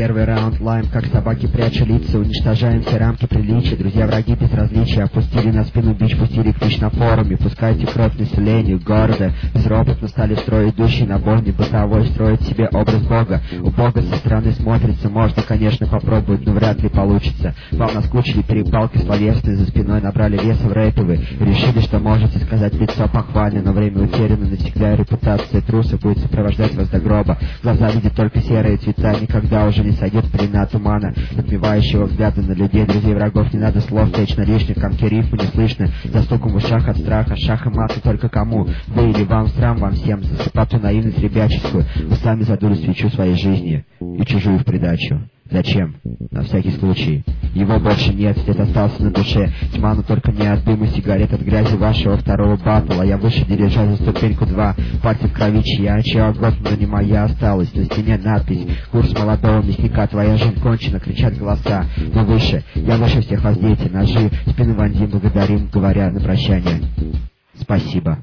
Первый раунд лайм, как собаки пряча лица. Уничтожаем все рамки приличия. Друзья, враги безразличия. Опустили на спину бич, пустили клич на форуме. Пускайте кровь населению города. Безропотно стали в строй идущий на бой. Не бытовой строить себе образ Бога. У Бога со стороны смотрится. Можно, конечно, попробовать, но вряд ли получится. Вам наскучили перепалки словесные. За спиной набрали веса в рэпе вы. Решили, что можете сказать лицо похвально. Но время утеряно навсегда, и репутация труса будет сопровождать вас до гроба. Глаза видят только серые цвета. Никогда уже не сойдет пелена тумана, отмевающего взгляды на людей. Друзей врагов не надо слов, вечно лишних. Комки рифму не слышно. За стуком в ушах от страха. Шах и маты только кому? Вы или вам срам вам всем. За слепоту наивность ребяческую. Вы сами задули свечу своей жизни. И чужую в придачу. Зачем? На всякий случай. Его больше нет, след остался на душе. Тьма, но только не от дыма сигарет, от грязи вашего второго батла. Я выше дирижа за ступеньку 2. Пальцы в крови чья год, но не моя осталась. На стене надпись: курс молодого мясника, твоя жизнь кончена, кричат голоса. Мы выше, я выше всех вас, дети, ножи, спины вонзим, благодарим, говоря на прощание: спасибо.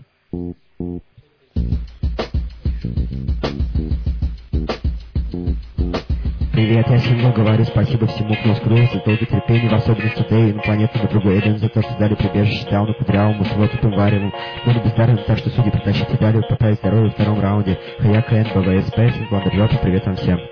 Привет, я Символ, говорю спасибо всему, кто скрыл за долгое терпение, в особенности Дэю, инопланетному другу Эден, за то, что дали прибежище Дауну, Кудрявому, Своту, Вареву. Были бездарны, так что судьи, притащите далее, поправить здоровье во втором раунде. Хаяка Н, БВС, Спейсинг, Вандерджоп, привет вам всем.